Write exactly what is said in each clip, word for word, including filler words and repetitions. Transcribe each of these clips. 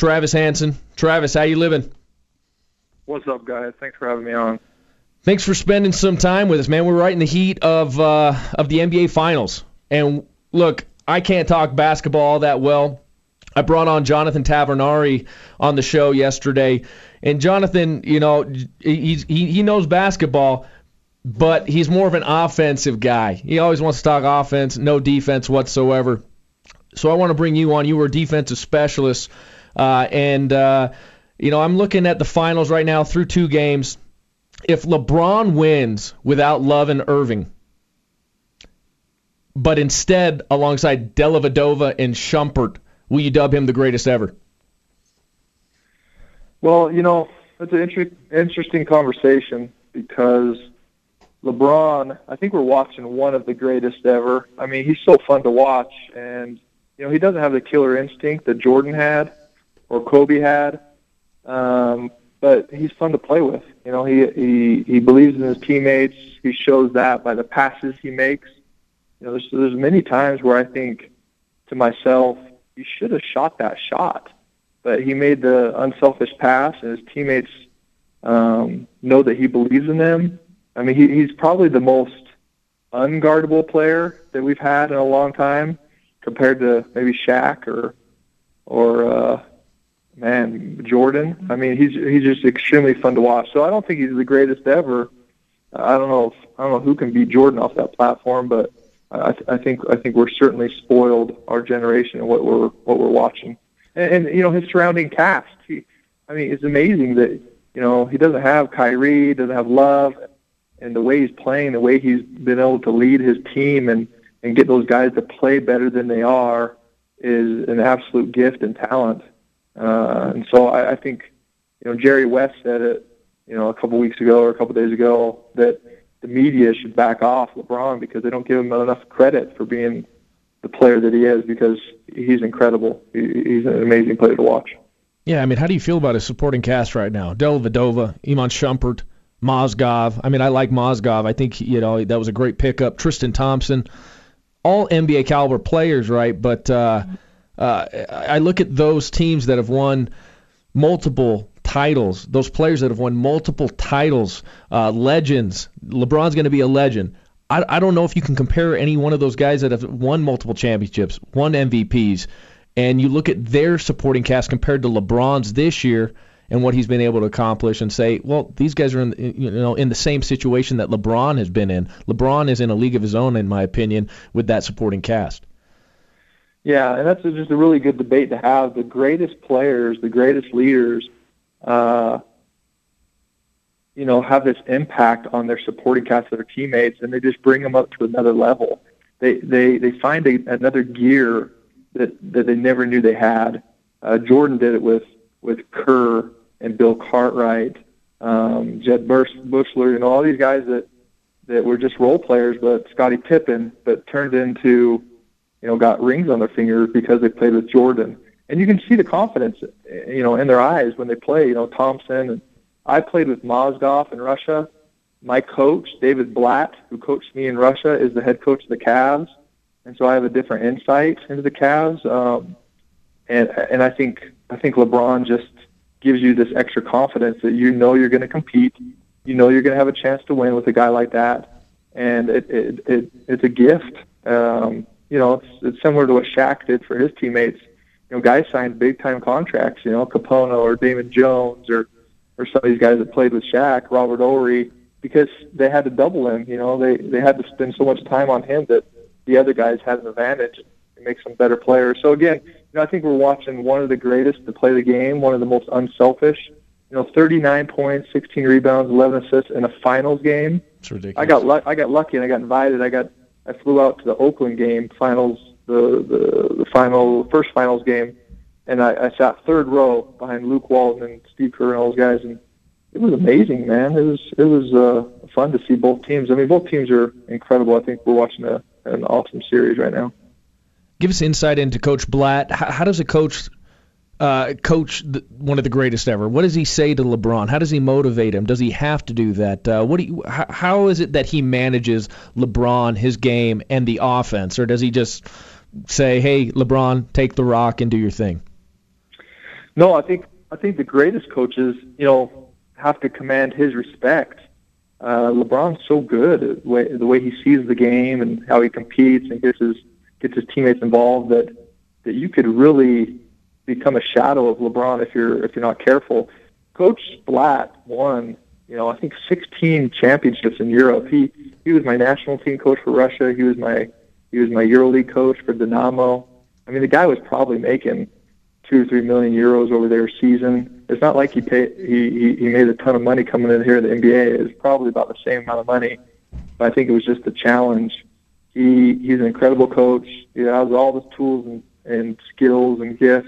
Travis Hansen. Travis, how you living? What's up, guys? Thanks for having me on. Thanks for spending some time with us, man. We're right in the heat of uh, of the N B A Finals. And look, I can't talk basketball all that well. I brought on Jonathan Tavernari on the show yesterday. And Jonathan, you know, he's, he, he knows basketball, but he's more of an offensive guy. He always wants to talk offense, no defense whatsoever. So I want to bring you on. You were a defensive specialist. Uh, and, uh, you know, I'm looking at the finals right now through two games. If LeBron wins without Love and Irving, but instead alongside Dellavedova and Shumpert, will you dub him the greatest ever? Well, you know, it's an inter- interesting conversation because LeBron, I think we're watching one of the greatest ever. I mean, he's so fun to watch, and, you know, he doesn't have the killer instinct that Jordan had or Kobe had, um, but he's fun to play with. You know, he, he, he believes in his teammates. He shows that by the passes he makes. You know, there's, there's many times where I think to myself, you should have shot that shot. But he made the unselfish pass, and his teammates um, know that he believes in them. I mean, he, he's probably the most unguardable player that we've had in a long time compared to maybe Shaq or, or uh, man, Jordan. I mean, he's he's just extremely fun to watch. So I don't think he's the greatest ever. I don't know if, I don't know who can beat Jordan off that platform, but I, th- I think I think we're certainly spoiled, our generation, and what we're what we're watching. And, and you know, his surrounding cast. He, I mean, it's amazing that, you know, he doesn't have Kyrie, doesn't have Love, and the way he's playing, the way he's been able to lead his team and, and get those guys to play better than they are is an absolute gift and talent. Uh, and so I, I think, you know, Jerry West said it, you know, a couple weeks ago or a couple days ago that the media should back off LeBron because they don't give him enough credit for being the player that he is, because he's incredible. He, he's an amazing player to watch. Yeah, I mean, how do you feel about his supporting cast right now? Dellavedova, Iman Shumpert, Mozgov. I mean, I like Mozgov. I think, you know, that was a great pickup. Tristan Thompson, all N B A caliber players, right? But uh, uh, I look at those teams that have won multiple titles, those players that have won multiple titles, uh, legends. LeBron's going to be a legend. I, I don't know if you can compare any one of those guys that have won multiple championships, won M V Ps, and you look at their supporting cast compared to LeBron's this year and what he's been able to accomplish and say, well, these guys are in, you know, in the same situation that LeBron has been in. LeBron is in a league of his own, in my opinion, with that supporting cast. Yeah, and that's just a really good debate to have. The greatest players, the greatest leaders, uh, you know, have this impact on their supporting cast of their teammates, and they just bring them up to another level. They they they find a, another gear that that they never knew they had. Uh, Jordan did it with with Kerr and Bill Cartwright, um, Jed Bush, Bushler, you know, all these guys that that were just role players, but Scottie Pippen, but turned into, you know, got rings on their fingers because they played with Jordan. And you can see the confidence, you know, in their eyes when they play. You know, Thompson. And I played with Mozgov in Russia. My coach, David Blatt, who coached me in Russia, is the head coach of the Cavs. And so I have a different insight into the Cavs. Um, and and I think I think LeBron just gives you this extra confidence that you know you're going to compete. You know you're going to have a chance to win with a guy like that. And it, it, it it's a gift. Um, you know, it's, it's similar to what Shaq did for his teammates. You know, guys signed big-time contracts, you know, Capono or Damon Jones or, or some of these guys that played with Shaq, Robert Ory, because they had to double him. You know, they, they had to spend so much time on him that the other guys had an advantage. It makes them better players. So, again, you know, I think we're watching one of the greatest to play the game, one of the most unselfish. You know, thirty-nine points, sixteen rebounds, eleven assists in a finals game. It's ridiculous. I got, lu- I got lucky and I got invited. I got I flew out to the Oakland game, finals, the, the, the final, first finals game, and I, I sat third row behind Luke Walton and Steve Kerr and all those guys, and it was amazing, man. It was it was uh, fun to see both teams. I mean, both teams are incredible. I think we're watching a, an awesome series right now. Give us insight into Coach Blatt. How, how does a coach uh, coach the, one of the greatest ever? What does he say to LeBron? How does he motivate him? Does he have to do that? Uh, what do you, how, how is it that he manages LeBron, his game, and the offense? Or does he just say, hey, LeBron, take the rock and do your thing? No, I think I think the greatest coaches, you know, have to command his respect. Uh, LeBron's so good at the way, the way he sees the game and how he competes and gets his gets his teammates involved that that you could really become a shadow of LeBron if you're if you're not careful. Coach Blatt won, you know, I think sixteen championships in Europe. He he was my national team coach for Russia. He was my he was my EuroLeague coach for Dynamo. I mean, the guy was probably making two or three million euros over their season. It's not like he paid he, he he made a ton of money coming in here in the N B A. It's probably about the same amount of money. But I think it was just a challenge. He he's an incredible coach. He has all the tools and, and skills and gifts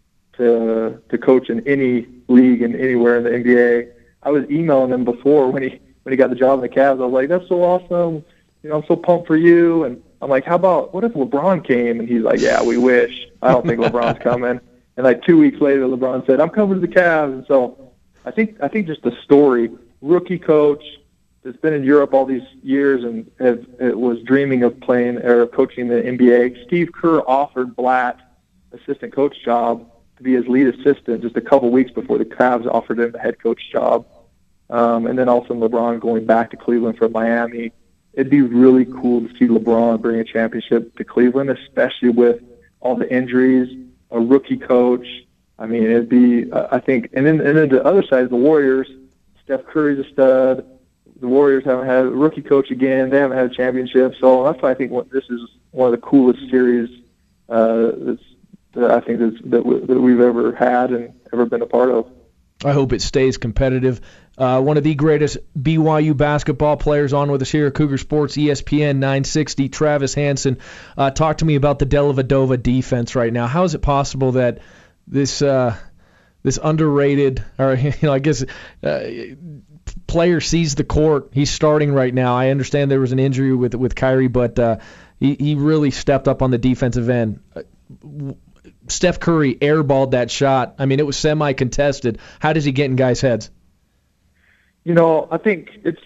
to to coach in any league and anywhere in the N B A. I was emailing him before when he when he got the job in the Cavs. I was like, "That's so awesome! You know, I'm so pumped for you." And I'm like, "How about what if LeBron came?" And he's like, "Yeah, we wish. I don't think LeBron's coming." And like two weeks later, LeBron said, "I'm coming to the Cavs." And so I think I think just the story, rookie coach that's been in Europe all these years and have, was dreaming of playing or coaching the N B A. Steve Kerr offered Blatt assistant coach job to be his lead assistant just a couple weeks before the Cavs offered him the head coach job. Um, and then also LeBron going back to Cleveland from Miami. It'd be really cool to see LeBron bring a championship to Cleveland, especially with all the injuries, a rookie coach. I mean, it'd be, uh, I think, and then, and then the other side is the Warriors. Steph Curry's a stud. The Warriors haven't had a rookie coach again. They haven't had a championship. So that's why I think what, this is one of the coolest series uh, that's, that I think that's, that, w- that we've ever had and ever been a part of. I hope it stays competitive. Uh, one of the greatest B Y U basketball players on with us here at Cougar Sports, E S P N nine sixty, Travis Hansen. Uh, talk to me about the Dellavedova defense right now. How is it possible that this uh, this underrated, or you know, I guess, uh, player sees the court? He's starting right now. I understand there was an injury with with Kyrie, but uh, he he really stepped up on the defensive end. Uh, Steph Curry airballed that shot. I mean, it was semi-contested. How does he get in guys' heads? You know, I think it's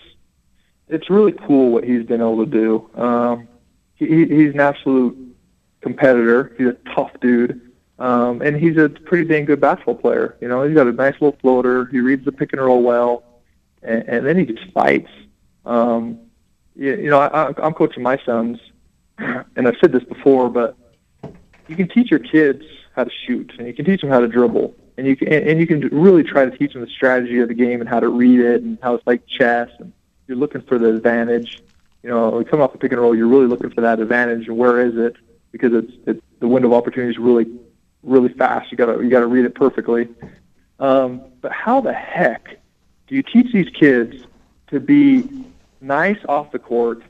it's really cool what he's been able to do. Um, he, he's an absolute competitor. He's a tough dude, um, and he's a pretty dang good basketball player. You know, he's got a nice little floater. He reads the pick and roll well, and, and then he just fights. Um, you, you know, I, I'm coaching my sons, and I've said this before, but you can teach your kids how to shoot, and you can teach them how to dribble, and you can and you can really try to teach them the strategy of the game and how to read it and how it's like chess. And you're looking for the advantage. You know, when you come off the pick and roll, you're really looking for that advantage. And where is it? Because it's, it's the window of opportunity is really, really fast. You gotta you gotta read it perfectly. Um, but how the heck do you teach these kids to be nice off the court,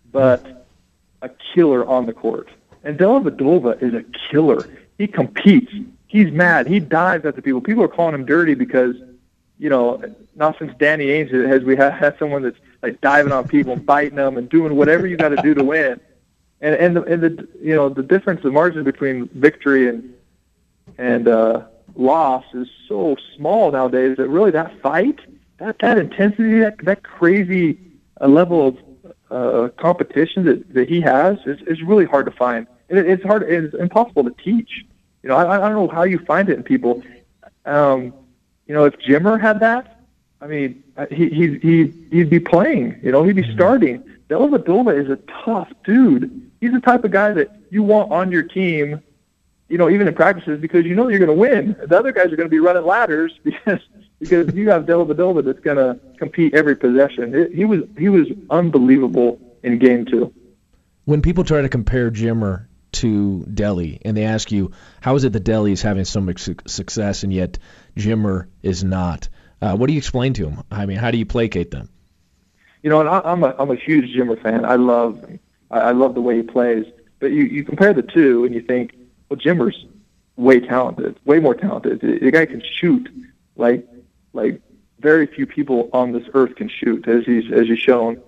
but a killer on the court? And Dellavedova is a killer. He competes. He's mad. He dives at the people. People are calling him dirty because, you know, not since Danny Ainge has we had, had someone that's like diving on people and biting them and doing whatever you got to do to win. And and the, and the you know the difference, the margin between victory and and uh, loss is so small nowadays that really that fight, that that intensity, that that crazy uh, level of uh, competition that, that he has is, is really hard to find. And it, it's hard, it's impossible to teach. You know, I, I don't know how you find it in people. Um, you know, if Jimmer had that, I mean, he he he he'd be playing. You know, he'd be starting. Dellavedova is a tough dude. He's the type of guy that you want on your team. You know, even in practices, because you know you're going to win. The other guys are going to be running ladders because because you have Dellavedova that's going to compete every possession. It, he was he was unbelievable in game two. When people try to compare Jimmer to Delly, and they ask you, how is it that Delly is having so much su- success and yet Jimmer is not? Uh, what do you explain to them? I mean, how do you placate them? You know, and I, I'm a I'm a huge Jimmer fan. I love I, I love the way he plays. But you, you compare the two, and you think, well, Jimmer's way talented, way more talented. The, the guy can shoot like like very few people on this earth can shoot, as he's as he's shown.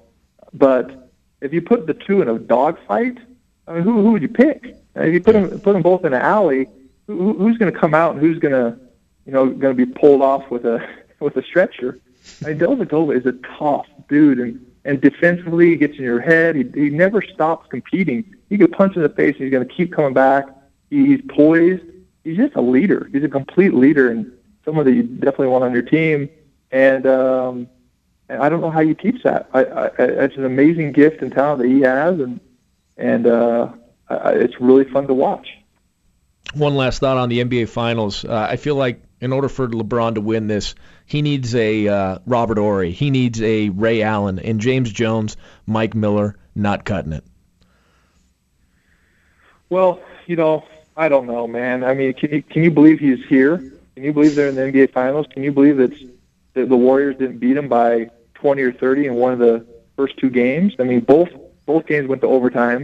But if you put the two in a dogfight, I mean, who who would you pick? And if you put them put them both in an alley, who, who's going to come out and who's going to, you know, going to be pulled off with a with a stretcher? I mean, Dellavedova is a tough dude, and and defensively he gets in your head. He he never stops competing. He can punch in the face, and he's going to keep coming back. He, he's poised. he's just a leader. He's a complete leader and someone that you definitely want on your team. And, um, and I don't know how you teach that. I, I, it's an amazing gift and talent that he has, and and uh, I, it's really fun to watch. One last thought on the N B A Finals. Uh, I feel like in order for LeBron to win this, he needs a uh, Robert Horry. He needs a Ray Allen. And James Jones, Mike Miller, not cutting it. Well, you know, I don't know, man. I mean, can you can you believe he's here? Can you believe they're in the N B A Finals? Can you believe that the Warriors didn't beat him by twenty or thirty in one of the first two games? I mean, both both games went to overtime.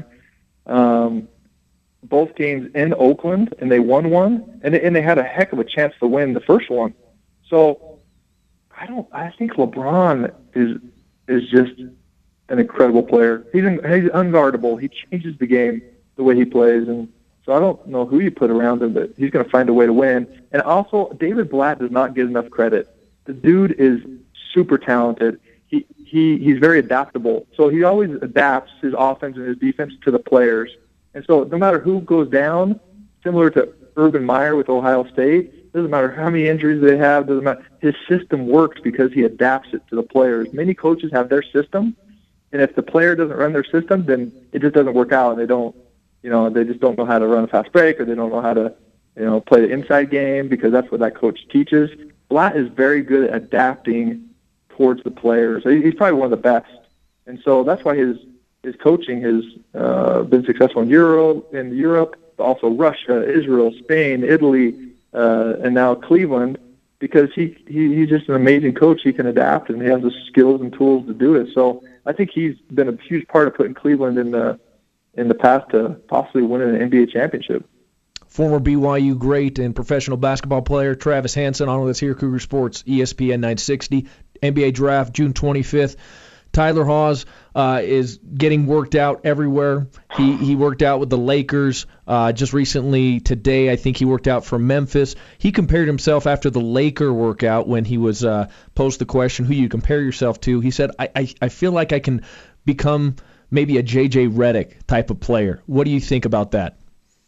Um, both games in Oakland, and they won one, and and they had a heck of a chance to win the first one. So I don't. I think LeBron is is just an incredible player. He's he's unguardable. He changes the game the way he plays, and so I don't know who you put around him, but he's going to find a way to win. And also, David Blatt does not get enough credit. The dude is super talented. He he he's very adaptable. So he always adapts his offense and his defense to the players. And so no matter who goes down, similar to Urban Meyer with Ohio State, doesn't matter how many injuries they have, doesn't matter. His system works because he adapts it to the players. Many coaches have their system, and if the player doesn't run their system, then it just doesn't work out, and they don't, you know, they just don't know how to run a fast break, or they don't know how to, you know, play the inside game because that's what that coach teaches. Blatt is very good at adapting towards the players. He's probably one of the best, and so that's why his his coaching has uh, been successful in Europe, in Europe, but also Russia, Israel, Spain, Italy, uh, and now Cleveland, because he, he he's just an amazing coach. He can adapt, and he has the skills and tools to do it. So I think he's been a huge part of putting Cleveland in the in the path to possibly winning an N B A championship. Former B Y U great and professional basketball player Travis Hansen on with us here, Cougar Sports, E S P N nine sixty. N B A Draft, June twenty-fifth. Tyler Haws uh, is getting worked out everywhere. He he worked out with the Lakers uh, just recently today. I think he worked out for Memphis. He compared himself after the Laker workout when he was uh, posed the question, who you compare yourself to. He said, I, I, I feel like I can become maybe a J J Redick type of player. What do you think about that?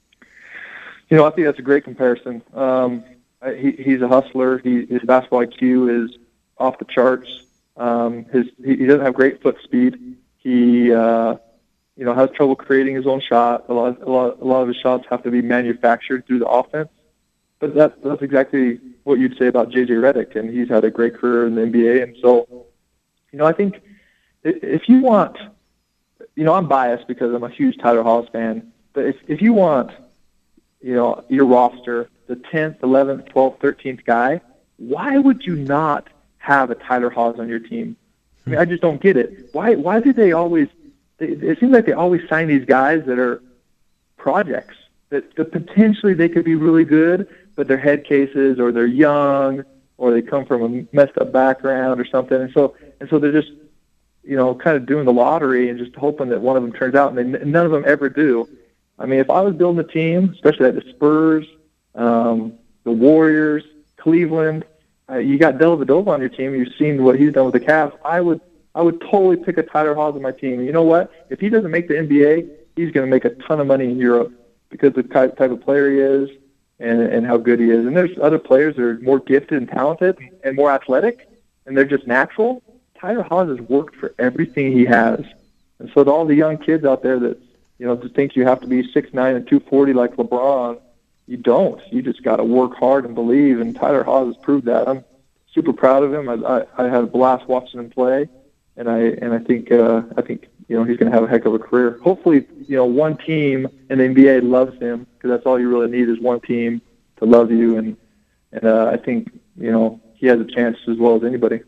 You know, I think that's a great comparison. Um, he, he's a hustler. He, his basketball I Q is off the charts. Um, his he, he doesn't have great foot speed. He uh, you know has trouble creating his own shot. A lot, a lot, a lot of his shots have to be manufactured through the offense. But that, that's exactly what you'd say about J J Redick, and he's had a great career in the N B A. And so, you know, I think if you want, you know, I'm biased because I'm a huge Tyler Haws fan. But if if you want, you know, your roster, the tenth, eleventh, twelfth, thirteenth guy, why would you not have a Tyler Haws on your team? I mean, I just don't get it. Why Why do they always, they, it seems like they always sign these guys that are projects, that, that potentially they could be really good, but they're head cases, or they're young, or they come from a messed up background or something. And so, and so they're just, you know, kind of doing the lottery and just hoping that one of them turns out, and they, none of them ever do. I mean, if I was building a team, especially at the Spurs, um, the Warriors, Cleveland, uh, you got Dellavedova on your team. You've seen what he's done with the Cavs. I would, I would totally pick a Tyler Haws on my team. You know what? If he doesn't make the N B A, he's going to make a ton of money in Europe because of the type, type of player he is and, and how good he is. And there's other players that are more gifted and talented and more athletic, and they're just natural. Tyler Haws has worked for everything he has. And so to all the young kids out there that, you know, just think you have to be six nine and two forty like LeBron, you don't. You just got to work hard and believe, and Tyler Haws has proved that. I'm super proud of him. I, I, I had a blast watching him play, and I and I think uh, I think you know he's going to have a heck of a career. Hopefully, you know, one team in the N B A loves him, because that's all you really need is one team to love you, and and uh, I think you know he has a chance as well as anybody.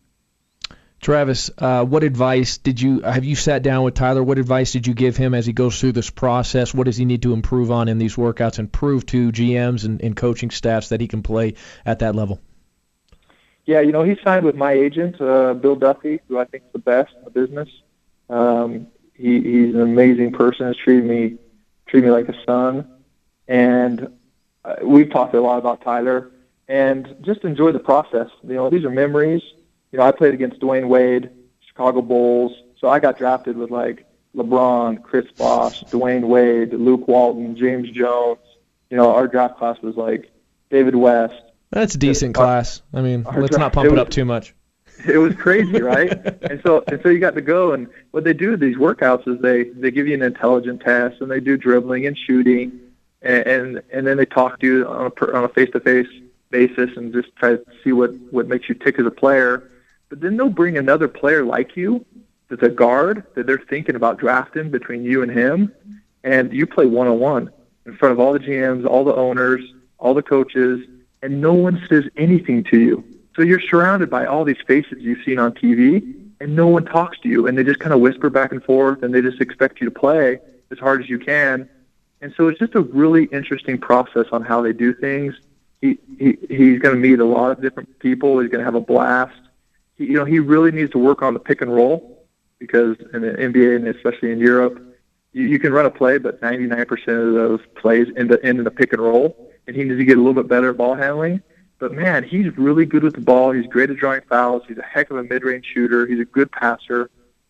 Travis, uh, what advice did you have you sat down with Tyler? What advice did you give him as he goes through this process? What does he need to improve on in these workouts and prove to G Ms and, and coaching staffs that he can play at that level? Yeah, you know, he signed with my agent, uh, Bill Duffy, who I think is the best in the business. Um, he, he's an amazing person. He's treated me, treated me like a son. And uh, we've talked a lot about Tyler, and just enjoy the process. You know, these are memories. You know, I played against Dwayne Wade, Chicago Bulls, so I got drafted with, like, LeBron, Chris Bosh, Dwayne Wade, Luke Walton, James Jones, you know, our draft class was like David West. That's a decent class. I mean, Our let's draft- not pump it it was- up too much. It was crazy, right? and so and so you got to go, and what they do with these workouts is they they give you an intelligence test, and they do dribbling and shooting, and and, and then they talk to you on a per, on a face to face basis and just try to see what what makes you tick as a player. But then they'll bring another player like you that's a guard that they're thinking about drafting between you and him, and you play one on one in front of all the G Ms, all the owners, all the coaches, and no one says anything to you. So you're surrounded by all these faces you've seen on T V, and no one talks to you, and they just kind of whisper back and forth, and they just expect you to play as hard as you can. And so it's just a really interesting process on how they do things. He, he he's going to meet a lot of different people. He's going to have a blast. He, you know, he really needs to work on the pick and roll, because in the N B A and especially in Europe, you, you can run a play, but ninety-nine percent of those plays end up in the pick and roll, and he needs to get a little bit better at ball handling. But, man, he's really good with the ball. He's great at drawing fouls. He's a heck of a mid-range shooter. He's a good passer.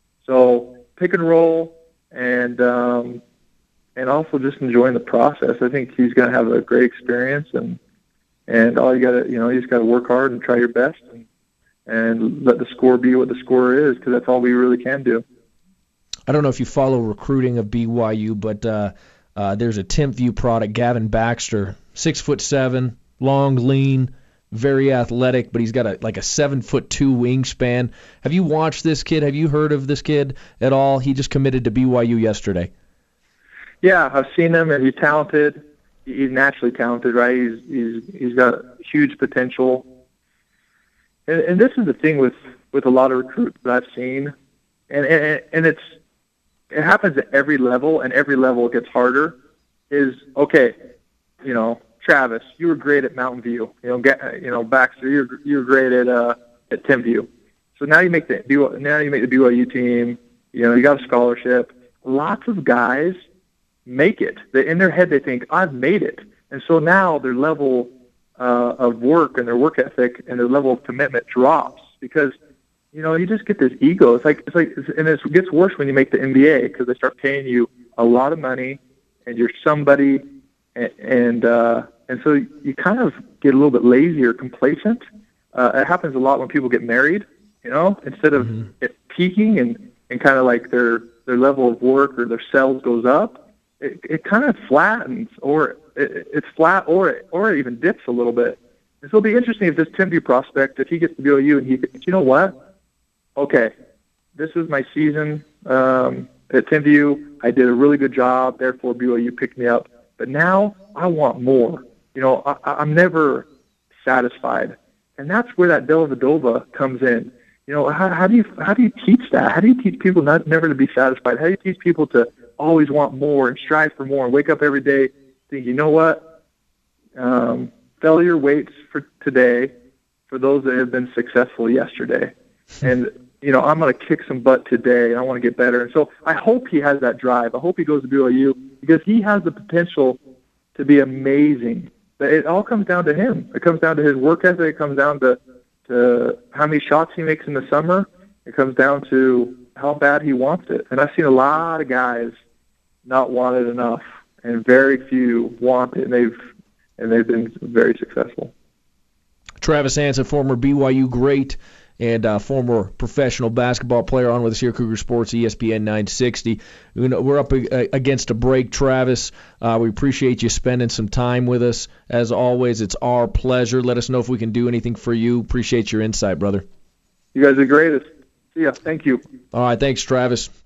So pick and roll and um, and also just enjoying the process. I think he's going to have a great experience, and and all you got to, you know, you just got to work hard and try your best and, and let the score be what the score is, because that's all we really can do. I don't know if you follow recruiting of B Y U, but uh, uh, there's a TempView product, Gavin Baxter, six foot seven, long, lean, very athletic, but he's got a like a seven foot two wingspan. Have you watched this kid? Have you heard of this kid at all? He just committed to B Y U yesterday. Yeah, I've seen him, and he's talented. He's naturally talented, right? He's he's he's got huge potential. And, and this is the thing with, with a lot of recruits that I've seen, and and, and it's it happens at every level, and every level gets harder. Is okay, you know. Travis, you were great at Mountain View. You know, get, you know, Baxter, you're you're great at uh, at TempView. So now you make the now you make the B Y U team. You know, you got a scholarship. Lots of guys make it. They, in their head, they think, I've made it, and so now their level uh, of work and their work ethic and their level of commitment drops, because you know you just get this ego. It's like it's like, and it gets worse when you make the N B A, because they start paying you a lot of money, and you're somebody, and. and uh, And so you kind of get a little bit lazy or complacent. Uh, it happens a lot when people get married, you know, instead of mm-hmm. it peaking and, and kind of like their, their level of work or their cells goes up, it, it kind of flattens, or it, it's flat, or it, or it even dips a little bit. And so it'll be interesting if this TempView prospect, if he gets to B Y U and he, you know what? Okay, this is my season um, at TempView. I did a really good job. Therefore, B Y U picked me up. But now I want more. You know, I, I'm never satisfied, and that's where that Dellavedova comes in. You know, how, how do you how do you teach that? How do you teach people not never to be satisfied? How do you teach people to always want more and strive for more and wake up every day thinking, you know what, um, failure waits for today for those that have been successful yesterday, and you know, I'm going to kick some butt today, and I want to get better. And so I hope he has that drive. I hope he goes to B Y U, because he has the potential to be amazing. But it all comes down to him. It comes down to his work ethic. It comes down to, to how many shots he makes in the summer. It comes down to how bad he wants it. And I've seen a lot of guys not want it enough, and very few want it, and they've and they've been very successful. Travis Hansen, former B Y U great and uh, former professional basketball player, on with us here, Cougar Sports, E S P N nine sixty. You know, we're up a, against a break, Travis. Uh, we appreciate you spending some time with us. As always, it's our pleasure. Let us know if we can do anything for you. Appreciate your insight, brother. You guys are great. See ya. Thank you. All right, thanks, Travis.